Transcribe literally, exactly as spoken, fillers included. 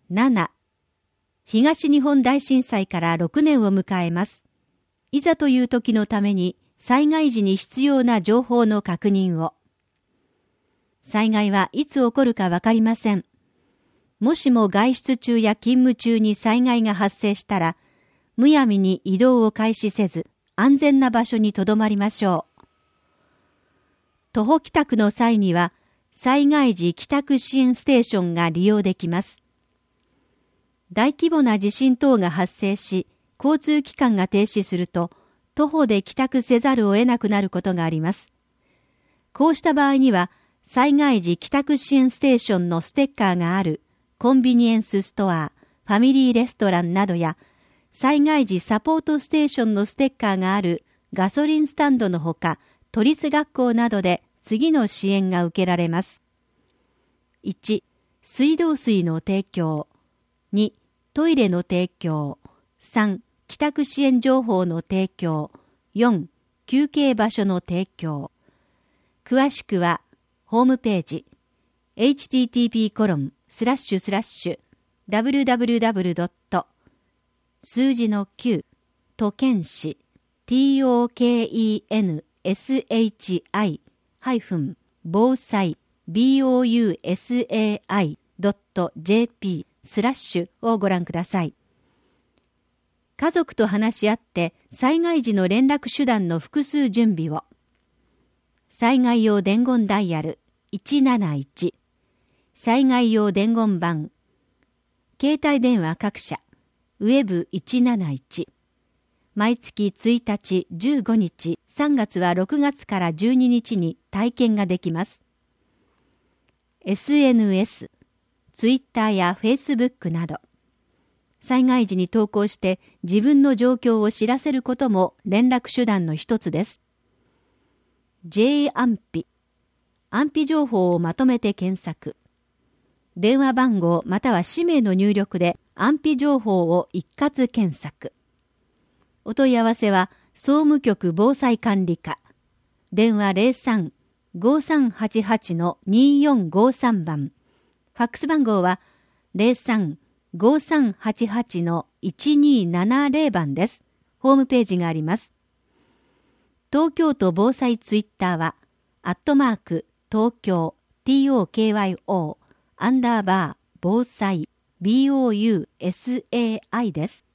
なな、東日本大震災からろくねんを迎えます。いざという時のために災害時に必要な情報の確認を。災害はいつ起こるかわかりません。もしも外出中や勤務中に災害が発生したら、むやみに移動を開始せず、安全な場所に留まりましょう。徒歩帰宅の際には、災害時帰宅支援ステーションが利用できます。大規模な地震等が発生し、交通機関が停止すると、徒歩で帰宅せざるを得なくなることがあります。こうした場合には、災害時帰宅支援ステーションのステッカーがあるコンビニエンスストア、ファミリーレストランなどや、災害時サポートステーションのステッカーがあるガソリンスタンドのほか、都立学校などで次の支援が受けられます。いち、水道水の提供。に、トイレの提供。さん、帰宅支援情報の提供。よん、休憩場所の提供。詳しくは、ホームページ、エイチティーティーピーコロンスラッシュスラッシュダブリュダブリュダブリュドット数字のきゅう都県市 トケン防災 ボウサイ ドット ジェーピー スラッシュをご覧ください。家族と話し合って災害時の連絡手段の複数準備を。災害用伝言ダイヤルいちなないち、災害用伝言板、携帯電話各社、ウェブいちなないち、毎月ついたち、じゅうごにち、さんがつはろくがつからじゅうににちに体験ができます。エスエヌエス、ツイッターやフェイスブックなど、災害時に投稿して自分の状況を知らせることも連絡手段の一つです。ジェー 安否、安否情報をまとめて検索。電話番号または氏名の入力で安否情報を一括検索。お問い合わせは総務局防災管理課。電話 ゼロさん ごさんはちはち によんごさん 番。ファックス番号は ゼロさん ごさんはちはち いちにーななゼロ 番です。ホームページがあります。東京都防災ツイッターは、アットマーク、東京、トーキョー、アンダーバー、防災、ボウサイ です。